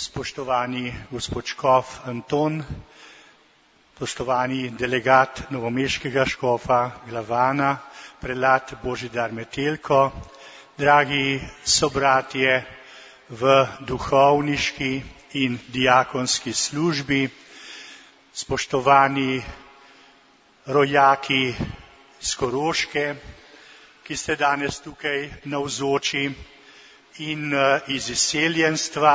spoštovani gospod škof Anton, spoštovani delegat novomeškega škofa Glavana, prelat Božidar Metelko, dragi sobratje v duhovniški in diakonski službi, spoštovani rojaki iz Koroške, ki ste danes tukaj navzoči, in iz izseljenstva,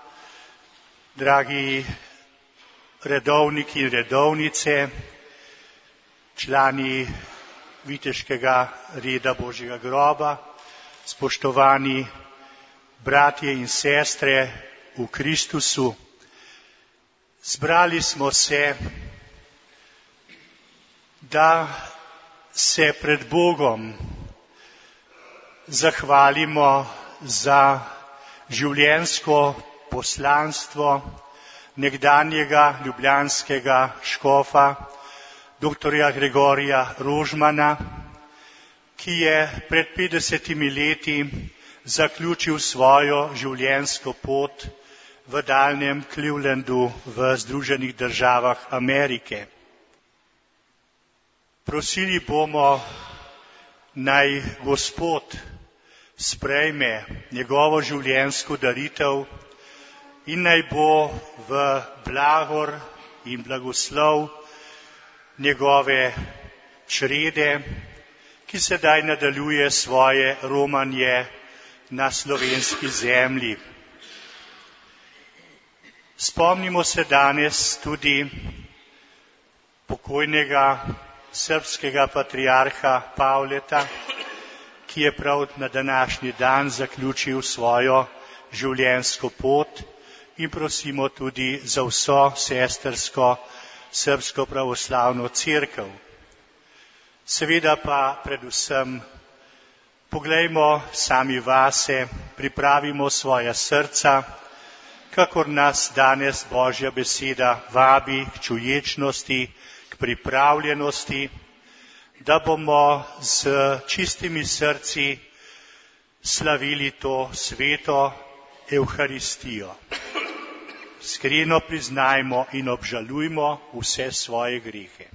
dragi redovniki in redovnice, člani viteškega reda Božjega groba, spoštovani bratje in sestre v Kristusu. Zbrali smo se, da se pred Bogom zahvalimo za življenjsko poslanstvo nekdanjega ljubljanskega škofa, doktorja Gregorija Rožmana, ki je pred 50 leti zaključil svojo življenjsko pot v daljnem Clevelandu v Združenih državah Amerike. Prosili bomo, naj Gospod sprejme njegovo življenjsko daritev in naj bo v blagor in blagoslov njegove črede, ki sedaj nadaljuje svoje romanje na slovenski zemlji. Spomnimo se danes tudi pokojnega srbskega patriarha Pavleta, ki je prav na današnji dan zaključil svojo življenjsko pot, in prosimo tudi za vso sestrsko srbsko pravoslavno cerkev. Seveda pa predvsem poglejmo sami vase, pripravimo svoja srca, kakor nas danes Božja beseda vabi k čuječnosti, k pripravljenosti, da bomo z čistimi srci slavili to sveto Evharistijo. Iskreno priznajmo in obžalujmo vse svoje grehe.